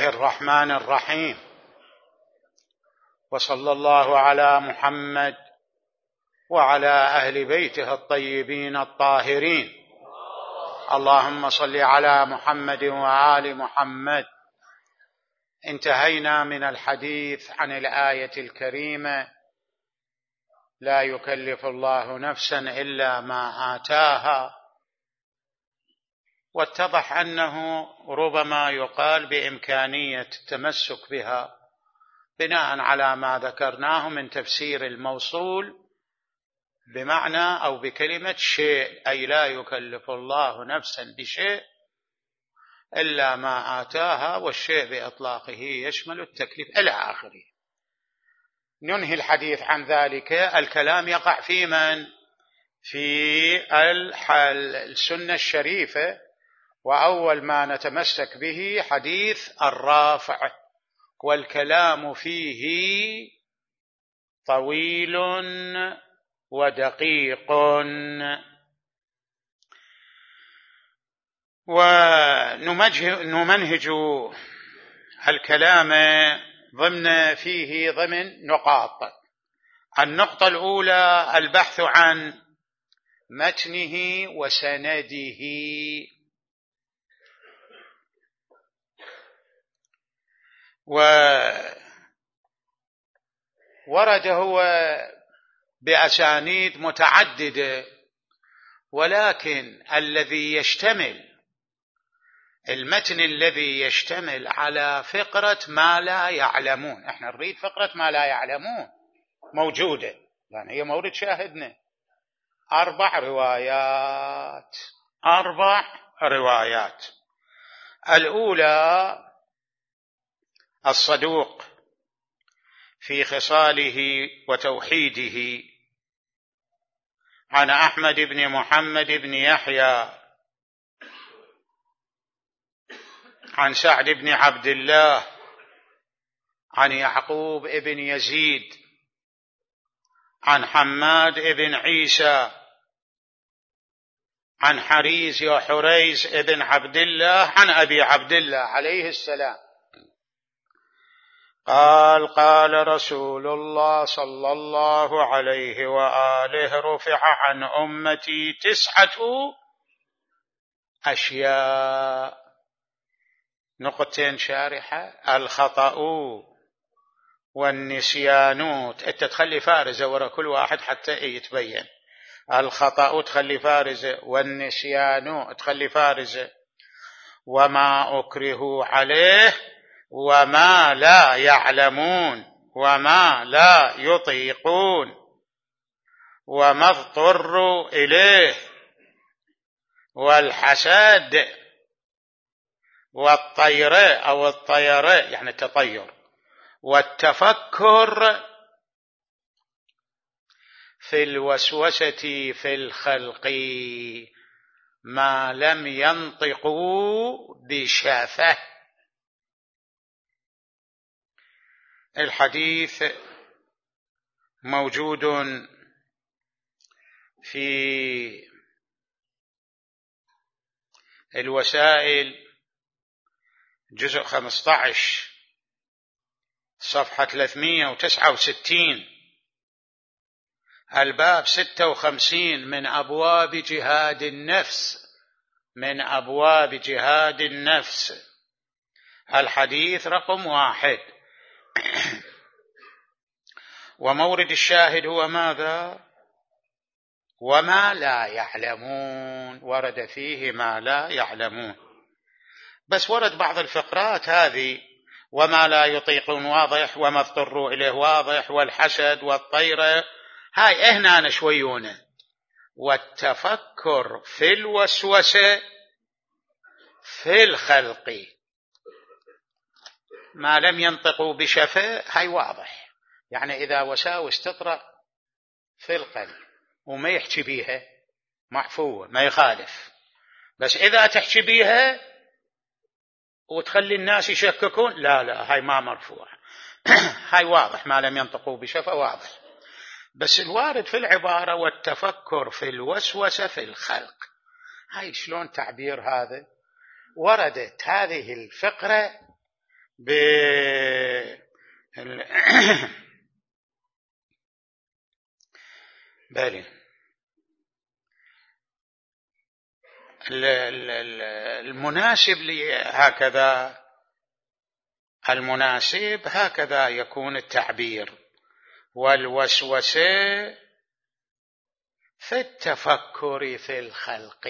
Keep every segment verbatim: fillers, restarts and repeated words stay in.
الله الرحمن الرحيم، وصلى الله على محمد وعلى أهل بيته الطيبين الطاهرين. اللهم صل على محمد وآل محمد. انتهينا من الحديث عن الآية الكريمة: لا يكلف الله نفسا إلا ما آتاها، واتضح أنه ربما يقال بإمكانية التمسك بها بناء على ما ذكرناه من تفسير الموصول بمعنى أو بكلمة شيء، أي لا يكلف الله نفسا بشيء إلا ما آتاها، والشيء بإطلاقه يشمل التكليف إلى آخره. ننهي الحديث عن ذلك. الكلام يقع في من؟ في السنة الشريفة، وأول ما نتمسك به حديث الرافع، والكلام فيه طويل ودقيق، ونمنهج الكلام ضمن فيه ضمن نقاط. النقطة الأولى البحث عن متنه وسنده. وورد هو بأسانيد متعددة، ولكن الذي يشتمل المتن الذي يشتمل على فقرة ما لا يعلمون، احنا نريد فقرة ما لا يعلمون موجودة، لأن هي مورد شاهدنا. أربع روايات أربع روايات الأولى: الصدوق في خصاله وتوحيده، عن أحمد بن محمد بن يحيى عن سعد بن عبد الله عن يعقوب بن يزيد عن حماد بن عيسى عن حريز وحريز بن عبد الله عن أبي عبد الله عليه السلام قال: قال رسول الله صلى الله عليه وآله: رفع عن أمتي تسعة أشياء. نقطتين شارحة: الخطأ والنسيان. أنت تخلي فارزة وراء كل واحد حتى يتبين. الخطأ تخلي فارزة، والنسيان تخلي فارزة. وما أكره عليه، وما لا يعلمون، وما لا يطيقون، وما اضطروا إليه، والحسد، والطير أو الطير يعني التطير، والتفكر في الوسوسة في الخلق ما لم ينطقوا بشافة. الحديث موجود في الوسائل جزء خمسة عشر صفحة ثلاثمائة وتسعة وستين، الباب ستة وخمسين، من أبواب جهاد النفس، من أبواب جهاد النفس، الحديث رقم واحد. ومورد الشاهد هو ماذا؟ وما لا يعلمون، ورد فيه ما لا يعلمون. بس ورد بعض الفقرات هذه: وما لا يطيقون واضح، وما اضطروا إليه واضح، والحسد والطيرة، هاي هنا نشويونه. والتفكر في الوسوسة في الخلق ما لم ينطقوا بشفاء، هاي واضح، يعني إذا وساوس تطرأ في القلب وما يحكي بيها محفوظ ما يخالف، بس إذا تحكي بيها وتخلي الناس يشككون، لا لا هاي ما مرفوع. هاي واضح، ما لم ينطقوا بشفاء واضح. بس الوارد في العبارة: والتفكر في الوسوسة في الخلق، هاي شلون تعبير هذا؟ وردت هذه الفقرة ب بلي المناسب هكذا، المناسب هكذا يكون التعبير. والوسوسة في التفكر في الخلق،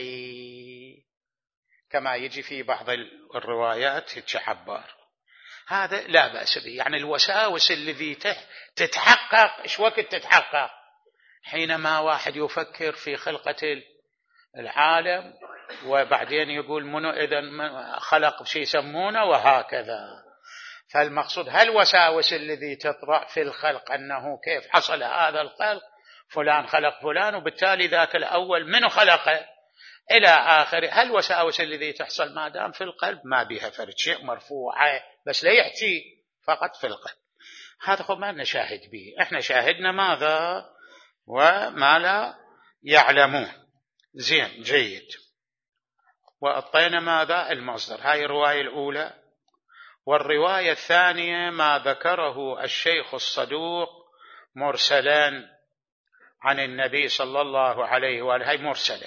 كما يجي في بعض الروايات يتعبر، هذا لا بأس به. يعني الوساوس الذي تتحقق إيش وقت تتحقق؟ حينما واحد يفكر في خلقة العالم وبعدين يقول منو إذا خلق شيء يسمونه وهكذا. فالمقصود هالوساوس الذي تطرأ في الخلق أنه كيف حصل هذا الخلق، فلان خلق فلان وبالتالي ذاك الأول منو خلقه إلى آخره. هالوساوس الذي تحصل ما دام في القلب ما بها فرد شيء مرفوعة، بس لا يحكي فقط في القلب. هذا خب ما نشاهد به، احنا شاهدنا ماذا وما لا يعلمون. زين جيد. وأعطينا ماذا المصدر، هاي الرواية الأولى. والرواية الثانية ما ذكره الشيخ الصدوق مرسلا عن النبي صلى الله عليه وآله، هاي مرسلة،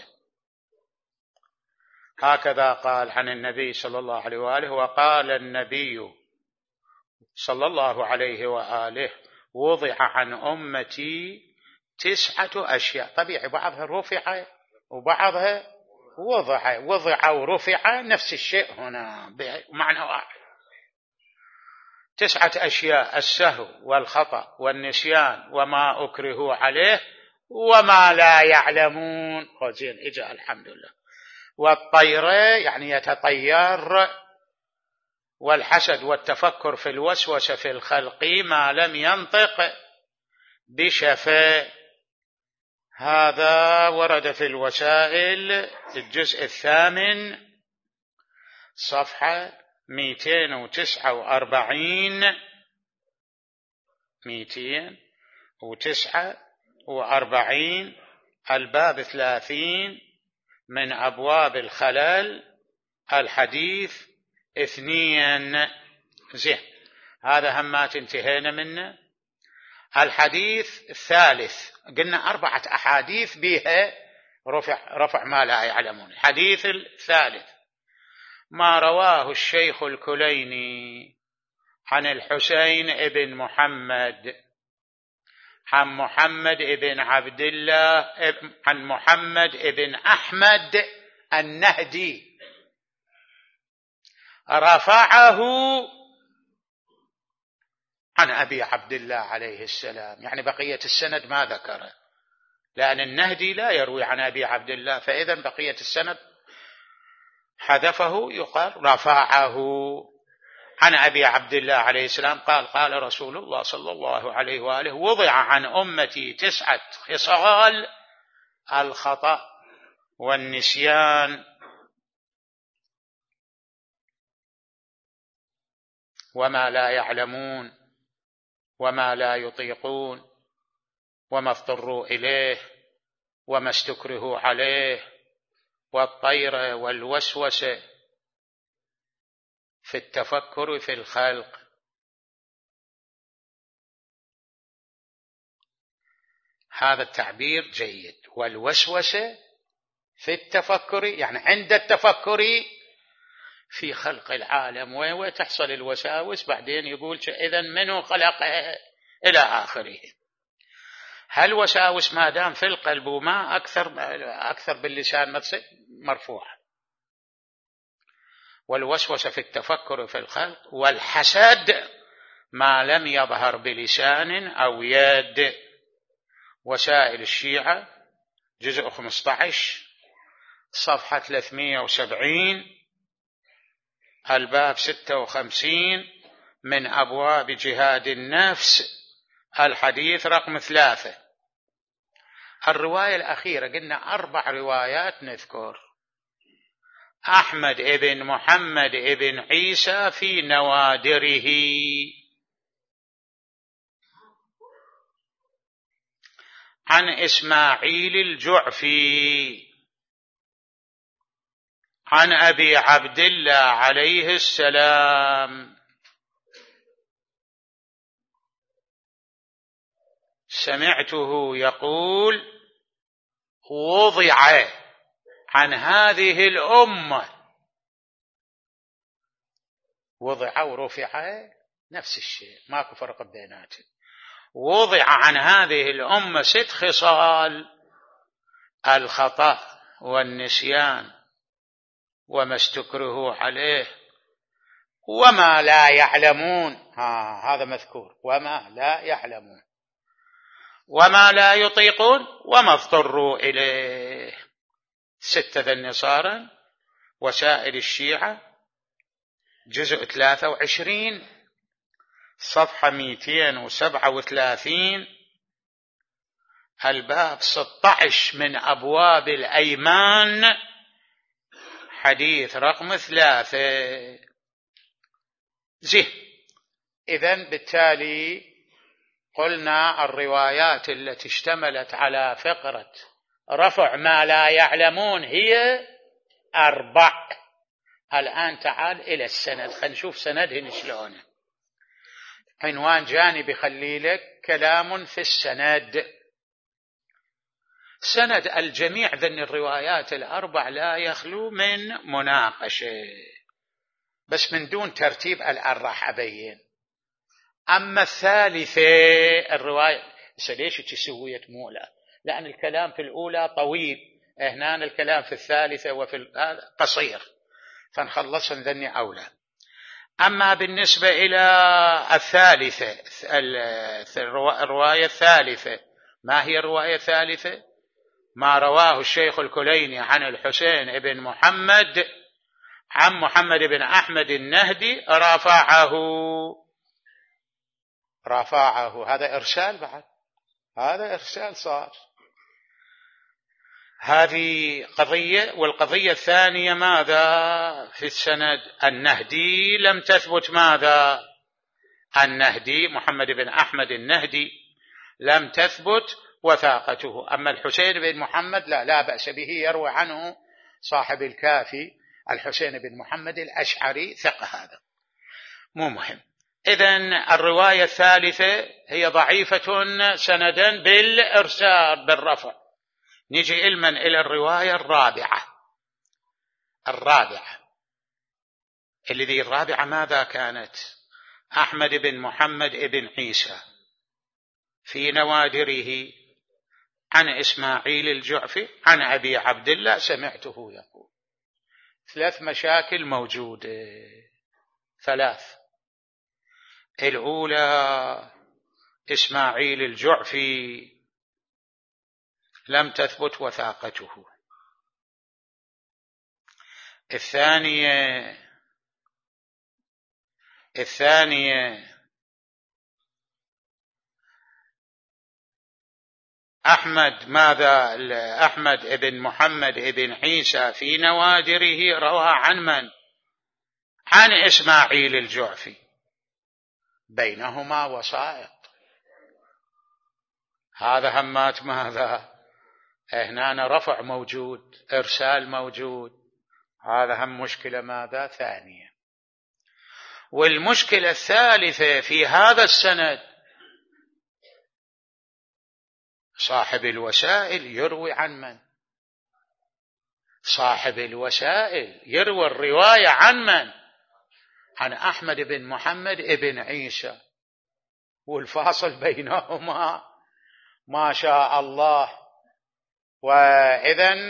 هكذا قال عن النبي صلى الله عليه وآله: وقال النبي صلى الله عليه وآله: وضع عن أمتي تسعة أشياء. طبيعي بعضها رفع وبعضها وضع، وضع ورفع نفس الشيء هنا بمعنى واحد. تسعة أشياء: السهو والخطأ والنسيان وما أكرهوا عليه وما لا يعلمون. زين إجا الحمد لله. والطير يعني يتطير، والحسد والتفكر في الوسوسة في الخلق ما لم ينطق بشفاء. هذا ورد في الوسائل الجزء الثامن صفحة مئتين وتسعة وأربعين مئتين وتسعة وأربعين الباب ثلاثين من أبواب الخلل، الحديث اثنين. زين هذا همات انتهينا منه. الحديث الثالث قلنا أربعة أحاديث بها رفع, رفع ما لا يعلمون. الحديث الثالث ما رواه الشيخ الكليني عن الحسين ابن محمد عن محمد ابن عبد الله عن محمد ابن أحمد النهدي رفعه عن أبي عبد الله عليه السلام. يعني بقية السند ما ذكره، لأن النهدي لا يروي عن أبي عبد الله، فإذا بقية السند حذفه، يقال رفعه عن أبي عبد الله عليه السلام قال: قال رسول الله صلى الله عليه وآله: وضع عن أمتي تسعة خصال: الخطأ والنسيان وما لا يعلمون وما لا يطيقون وما اضطروا إليه وما استكرهوا عليه والطير والوسوسة في التفكر في الخلق. هذا التعبير جيد. والوسوسة في التفكر يعني عند التفكر في خلق العالم وتحصل الوساوس، بعدين يقول إذن منه خلقها إلى آخره. هل وساوس ما دام في القلب وما أكثر, أكثر باللسان مرفوع. والوسوسة في التفكر في الخلق. والحسد ما لم يظهر بلسان أو يد. وسائل الشيعة جزء خمسة عشر صفحة ثلاثمئة وسبعين الباب ستة وخمسين من أبواب جهاد النفس، الحديث رقم ثلاثة. الرواية الأخيرة قلنا أربع روايات نذكر: أحمد ابن محمد ابن عيسى في نوادره، عن إسماعيل الجعفي عن أبي عبد الله عليه السلام سمعته يقول: وضع عن هذه الأمة، وضع ورفع نفس الشيء، ماكو فرق بيناتهم. وضع عن هذه الأمة ست خصال: الخطأ والنسيان وما استكرهوا عليه وما لا يعلمون. ها هذا مذكور: وما لا يعلمون، وما لا يطيقون، وما اضطروا إليه. ستة ذا النصارى. وسائل الشيعة جزء ثلاثة وعشرين صفحة مئتين وسبعة وثلاثين، الباب ستة عشر من أبواب الأيمان، حديث رقم ثلاثة. زين. إذن بالتالي قلنا الروايات التي اشتملت على فقرة رفع ما لا يعلمون هي أربع. الآن تعال إلى السند، خلينا نشوف سندهن شلونه. عنوان جانبي خليلك: كلام في السند. سند الجميع ذن الروايات الأربع لا يخلو من مناقشة، بس من دون ترتيب. الآن راح أبين. أما الثالثة الرواية، ليش تسوية مولى؟ لأن الكلام في الأولى طويل، هنا الكلام في الثالثة وفي قصير، فنخلصن ذني أولى. أما بالنسبة إلى الثالثة، الرواية الثالثة، ما هي الرواية الثالثة؟ ما رواه الشيخ الكليني عن الحسين بن محمد عن محمد بن أحمد النهدي رفعه. رفعه هذا إرسال، بعد هذا إرسال صار. هذه قضية. والقضية الثانية ماذا في السند؟ النهدي لم تثبت. ماذا؟ النهدي محمد بن أحمد النهدي لم تثبت وثاقته. أما الحسين بن محمد لا لا بأس به، يروي عنه صاحب الكافي الحسين بن محمد الأشعري، ثقة، هذا مو مهم. إذن الرواية الثالثة هي ضعيفة سندا بالإرسال بالرفع. نجي علما إلى الرواية الرابعة. الرابعة الذي الرابعة ماذا كانت؟ أحمد بن محمد بن عيسى في نوادره عن إسماعيل الجعفي عن أبي عبد الله سمعته يقول. ثلاث مشاكل موجودة، ثلاث. الأولى إسماعيل الجعفي لم تثبت وثاقته. الثانية الثانية أحمد ماذا أحمد بن محمد بن عيسى في نوادره روى عن من؟ عن إسماعيل الجعفي، بينهما وسائط. هذا همات ماذا؟ هنا رفع موجود، إرسال موجود، هذا هم مشكلة ماذا؟ ثانية. والمشكلة الثالثة في هذا السند صاحب الوسائل يروي عن من؟ صاحب الوسائل يروي الرواية عن من؟ عن أحمد بن محمد بن عيسى، والفاصل بينهما ما شاء الله. وإذن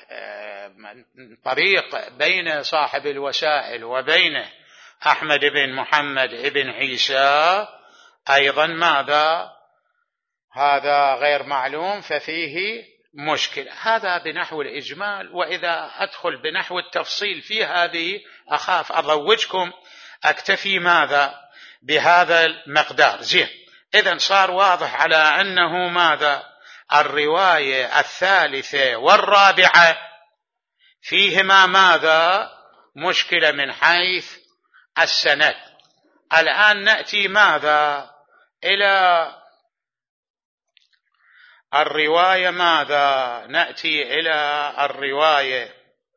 طريق بين صاحب الوسائل وبين أحمد بن محمد بن عيسى أيضا ماذا؟ هذا غير معلوم، ففيه مشكلة. هذا بنحو الإجمال، وإذا أدخل بنحو التفصيل في هذه أخاف أضوجكم، أكتفي ماذا؟ بهذا المقدار. زين. إذن صار واضح على أنه ماذا؟ الرواية الثالثة والرابعة فيهما ماذا؟ مشكلة من حيث السند. الآن نأتي ماذا؟ إلى الرواية ماذا؟ نأتي إلى الرواية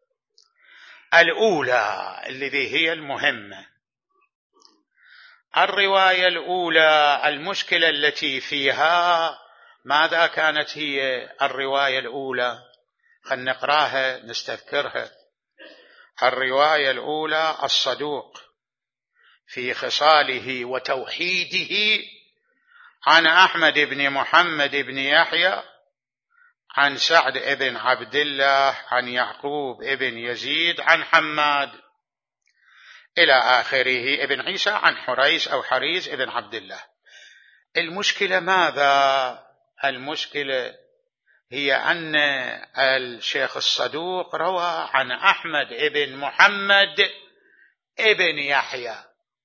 الأولى التي هي المهمة. الرواية الأولى المشكلة التي فيها ماذا كانت هي الرواية الأولى؟ خلنا نقراها نستذكرها. الرواية الأولى: الصدوق في خصاله وتوحيده، عن أحمد بن محمد بن يحيى عن سعد بن عبد الله عن يعقوب بن يزيد عن حماد إلى آخره ابن عيسى عن حريز أو حريز ابن عبد الله. المشكلة ماذا؟ المشكلة هي أن الشيخ الصدوق روى عن أحمد بن محمد ابن يحيى،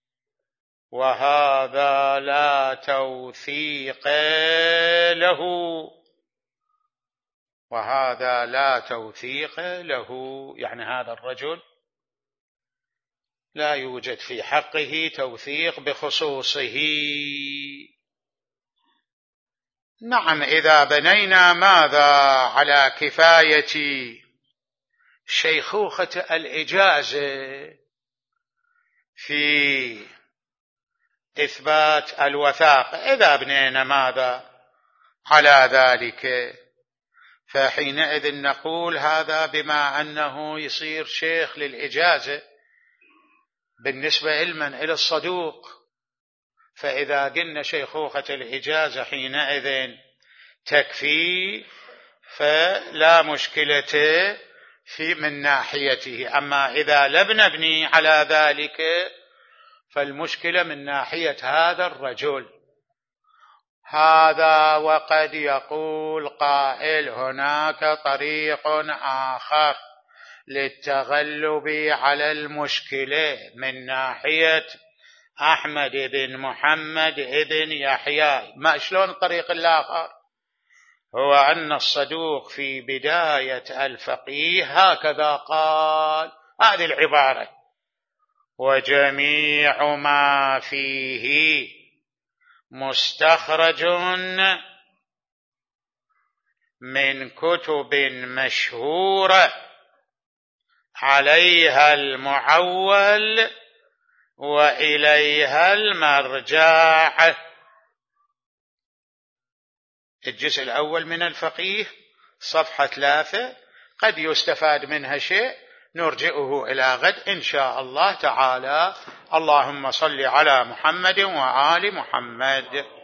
وهذا لا توثيق له، وهذا لا توثيق له، يعني هذا الرجل لا يوجد في حقه توثيق بخصوصه. نعم، إذا بنينا ماذا على كفاية شيخوخة الإجازة في إثبات الوثاقة، إذا بنينا ماذا على ذلك، فحينئذ نقول هذا بما أنه يصير شيخ للإجازة بالنسبة علما إلى الصدوق، فإذا قلنا شيخوخة الإجازة حينئذ تكفي، فلا مشكلة في من ناحيته. أما إذا لم نبني على ذلك فالمشكلة من ناحية هذا الرجل. هذا وقد يقول قائل هناك طريق آخر للتغلب على المشكلة من ناحية أحمد بن محمد بن يحيى. ما شلون الطريق الآخر؟ هو أن الصدوق في بداية الفقيه هكذا قال، هذه العبارة: وجميع ما فيه مستخرج من كتب مشهورة عليها المعول وإليها المرجع. الجزء الأول من الفقيه صفحة ثلاثة، قد يستفاد منها شيء، نرجئه إلى غد إن شاء الله تعالى. اللهم صل على محمد وآل محمد.